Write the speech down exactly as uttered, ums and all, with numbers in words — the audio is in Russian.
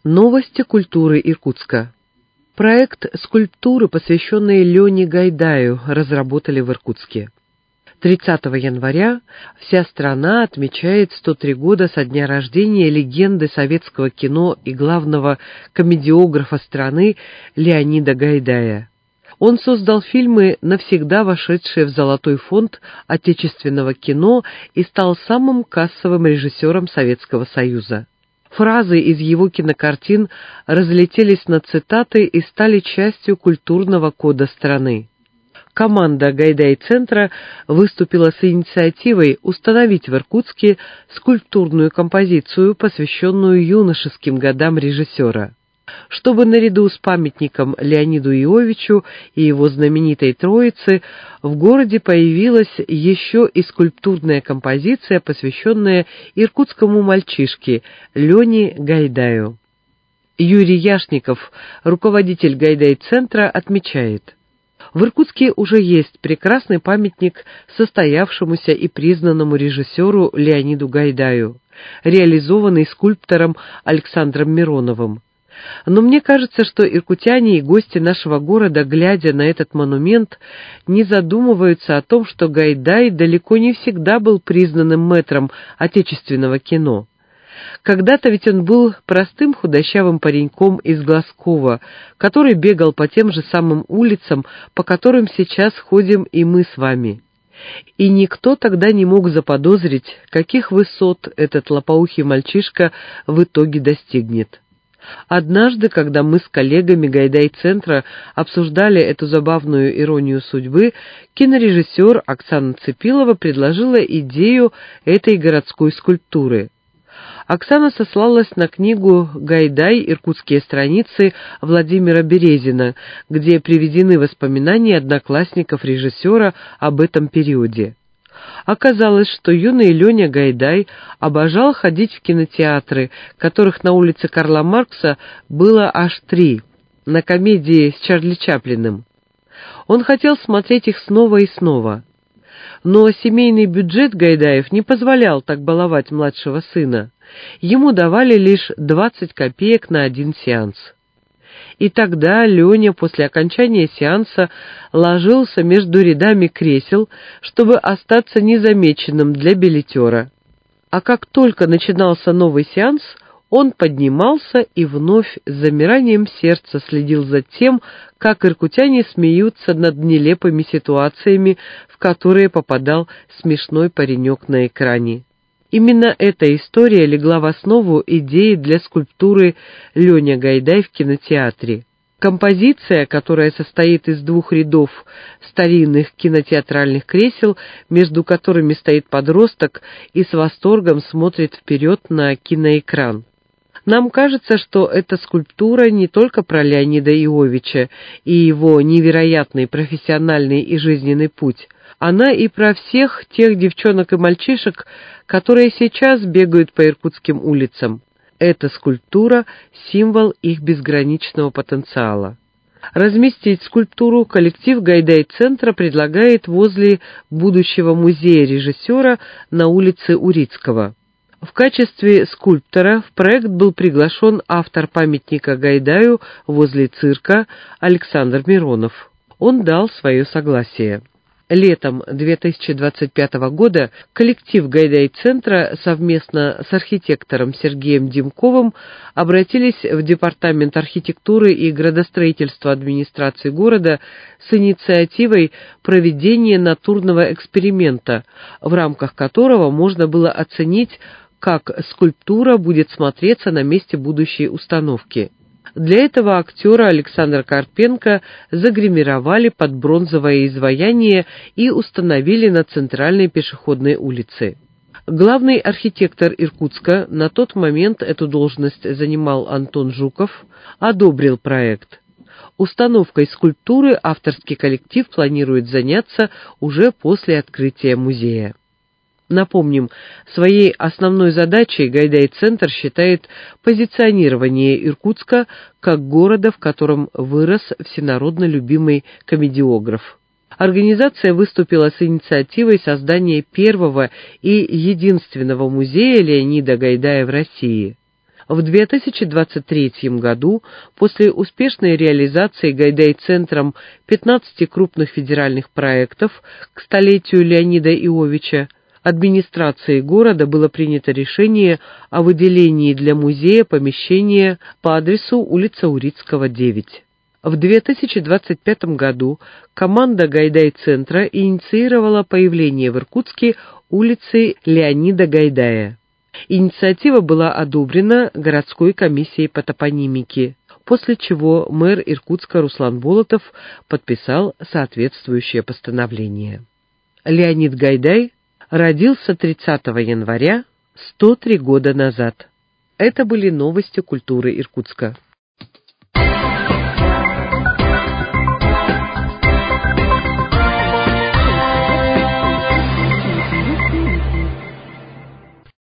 Новости культуры Иркутска. Проект скульптуры, посвященный Лене Гайдаю, разработали в Иркутске. тридцатого января вся страна отмечает сто три года со дня рождения легенды советского кино и главного комедиографа страны Леонида Гайдая. Он создал фильмы, навсегда вошедшие в золотой фонд отечественного кино, и стал самым кассовым режиссером Советского Союза. Фразы из его кинокартин разлетелись на цитаты и стали частью культурного кода страны. Команда Гайдай-центра выступила с инициативой установить в Иркутске скульптурную композицию, посвященную юношеским годам режиссера, чтобы наряду с памятником Леониду Иовичу и его знаменитой Троице в городе появилась еще и скульптурная композиция, посвященная иркутскому мальчишке Лене Гайдаю. Юрий Яшников, руководитель Гайдай-центра, отмечает: в Иркутске уже есть прекрасный памятник состоявшемуся и признанному режиссеру Леониду Гайдаю, реализованный скульптором Александром Мироновым. Но мне кажется, что иркутяне и гости нашего города, глядя на этот монумент, не задумываются о том, что Гайдай далеко не всегда был признанным мэтром отечественного кино. Когда-то ведь он был простым худощавым пареньком из Глазкова, который бегал по тем же самым улицам, по которым сейчас ходим и мы с вами. И никто тогда не мог заподозрить, каких высот этот лопоухий мальчишка в итоге достигнет. Однажды, когда мы с коллегами Гайдай-центра обсуждали эту забавную иронию судьбы, кинорежиссер Оксана Цепилова предложила идею этой городской скульптуры. Оксана сослалась на книгу «Гайдай. Иркутские страницы» Владимира Березина, где приведены воспоминания одноклассников режиссера об этом периоде. Оказалось, что юный Леня Гайдай обожал ходить в кинотеатры, которых на улице Карла Маркса было аж три, на комедии с Чарли Чаплиным. Он хотел смотреть их снова и снова. Но семейный бюджет Гайдаев не позволял так баловать младшего сына. Ему давали лишь двадцать копеек на один сеанс. И тогда Леня после окончания сеанса ложился между рядами кресел, чтобы остаться незамеченным для билетера. А как только начинался новый сеанс, он поднимался и вновь с замиранием сердца следил за тем, как иркутяне смеются над нелепыми ситуациями, в которые попадал смешной паренек на экране. Именно эта история легла в основу идеи для скульптуры «Леня Гайдай в кинотеатре». Композиция, которая состоит из двух рядов старинных кинотеатральных кресел, между которыми стоит подросток и с восторгом смотрит вперед на киноэкран. Нам кажется, что эта скульптура не только про Леонида Иовича и его невероятный профессиональный и жизненный путь, она и про всех тех девчонок и мальчишек, которые сейчас бегают по иркутским улицам. Эта скульптура — символ их безграничного потенциала. Разместить скульптуру коллектив Гайдай-центра предлагает возле будущего музея режиссера на улице Урицкого. В качестве скульптора в проект был приглашен автор памятника Гайдаю возле цирка Александр Миронов. Он дал свое согласие. Летом две тысячи двадцать пятого года коллектив Гайдай-центра совместно с архитектором Сергеем Димковым обратились в Департамент архитектуры и градостроительства администрации города с инициативой проведения натурного эксперимента, в рамках которого можно было оценить, как скульптура будет смотреться на месте будущей установки. Для этого актера Александра Карпенко загримировали под бронзовое изваяние и установили на центральной пешеходной улице. Главный архитектор Иркутска, на тот момент эту должность занимал Антон Жуков, одобрил проект. Установкой скульптуры авторский коллектив планирует заняться уже после открытия музея. Напомним, своей основной задачей Гайдай-центр считает позиционирование Иркутска как города, в котором вырос всенародно любимый комедиограф. Организация выступила с инициативой создания первого и единственного музея Леонида Гайдая в России. В две тысячи двадцать третьем году, после успешной реализации Гайдай-центром пятнадцати крупных федеральных проектов к столетию Леонида Иовича, администрацией города было принято решение о выделении для музея помещения по адресу улица Урицкого, девять. В две тысячи двадцать пятом году команда Гайдай-центра инициировала появление в Иркутске улицы Леонида Гайдая. Инициатива была одобрена городской комиссией по топонимике, после чего мэр Иркутска Руслан Болотов подписал соответствующее постановление. Леонид Гайдай родился тридцатого января сто три года назад. Это были новости культуры Иркутска.